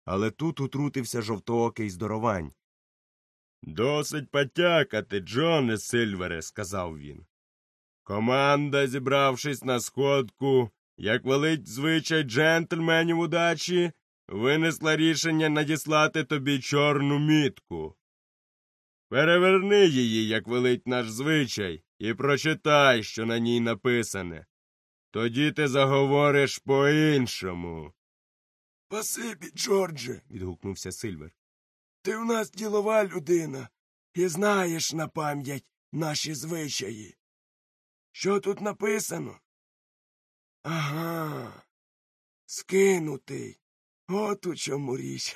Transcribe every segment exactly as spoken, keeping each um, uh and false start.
Але тут утрутився жовтоокий здоровань. «Досить потякати, Джоне Сильвере», – сказав він. «Команда, зібравшись на сходку, як велить звичай джентльменів удачі, винесла рішення надіслати тобі чорну мітку. Переверни її, як велить наш звичай, і прочитай, що на ній написане. Тоді ти заговориш по-іншому». «Спасибі, Джордже», – відгукнувся Сильвер. «Ти в нас ділова людина і знаєш на пам'ять наші звичаї. Що тут написано?» «Ага, скинутий. От у чому річ.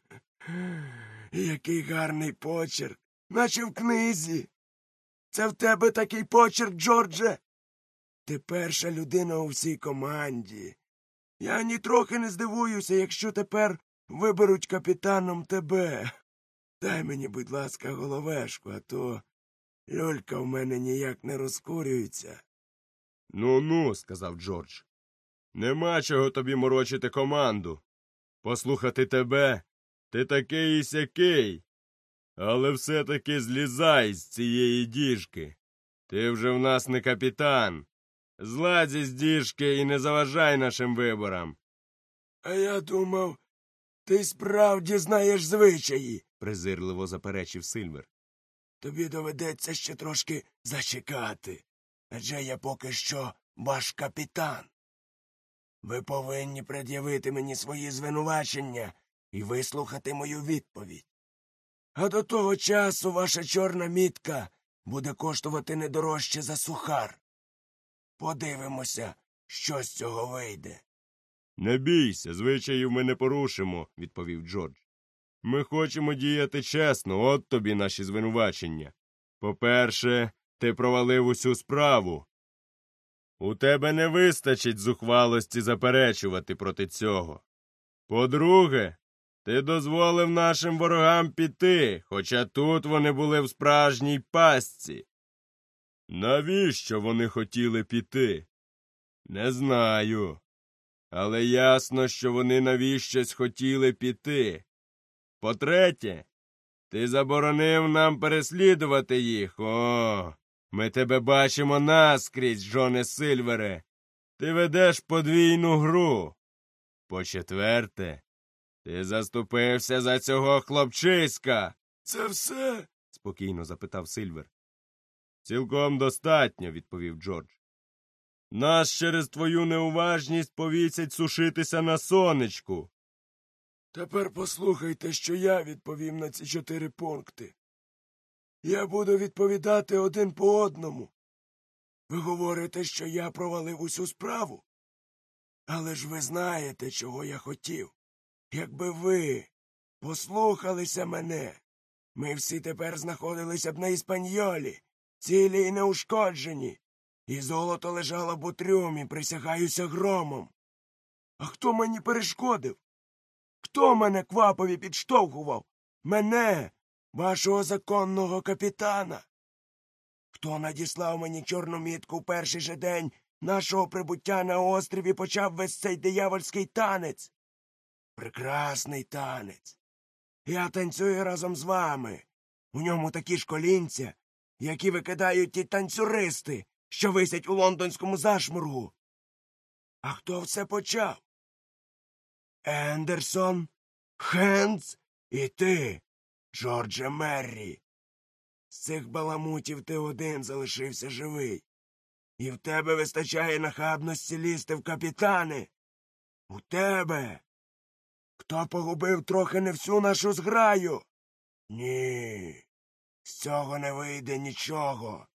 Який гарний почерк, наче в книзі. Це в тебе такий почерк, Джордже? Ти перша людина у всій команді. Я нітрохи не здивуюся, якщо тепер виберуть капітаном тебе. Дай мені, будь ласка, головешку, а то люлька в мене ніяк не розкурюється». «Ну-ну», – сказав Джордж, – «нема чого тобі морочити команду. Послухати тебе, ти такий і сякий. Але все-таки злізай з цієї діжки. Ти вже в нас не капітан. Зладь із діжки і не заважай нашим виборам». «А я думав, ти справді знаєш звичаї», – презирливо заперечив Сильвер. «Тобі доведеться ще трошки зачекати, адже я поки що ваш капітан. Ви повинні пред'явити мені свої звинувачення і вислухати мою відповідь. А до того часу ваша чорна мітка буде коштувати не дорожче за сухар. Подивимося, що з цього вийде». «Не бійся, звичаїв ми не порушимо», – відповів Джордж. «Ми хочемо діяти чесно, от тобі наші звинувачення. По-перше, ти провалив усю справу. У тебе не вистачить зухвалості заперечувати проти цього. По-друге, ти дозволив нашим ворогам піти, хоча тут вони були в справжній пастці. Навіщо вони хотіли піти? Не знаю. Але ясно, що вони навіщось хотіли піти. По-третє, ти заборонив нам переслідувати їх. О, ми тебе бачимо наскрізь, Джоне Сильвере. Ти ведеш подвійну гру. По-четверте, ти заступився за цього хлопчиська». «Це все?» – спокійно запитав Сильвер. «Цілком достатньо», – відповів Джордж. «Нас через твою неуважність повісять сушитися на сонечку». «Тепер послухайте, що я відповім на ці чотири пункти. Я буду відповідати один по одному. Ви говорите, що я провалив усю справу? Але ж ви знаєте, чого я хотів. Якби ви послухалися мене, ми всі тепер знаходилися б на Іспаньолі, цілі і неушкоджені, і золото лежало б у трюмі, присягаюся громом. А хто мені перешкодив? Хто мене квапові підштовхував? Мене, вашого законного капітана? Хто надіслав мені чорну мітку в перший же день нашого прибуття на острів і почав весь цей диявольський танець? Прекрасний танець. Я танцюю разом з вами. У ньому такі ж колінця, які викидають ті танцюристи, що висять у лондонському зашморгу. А хто все почав? Ендерсон, Хендс і ти, Джордже Меррі. З цих баламутів ти один залишився живий. І в тебе вистачає нахабності лізти в капітани. У тебе. Хто погубив трохи не всю нашу зграю? Ні, з цього не вийде нічого.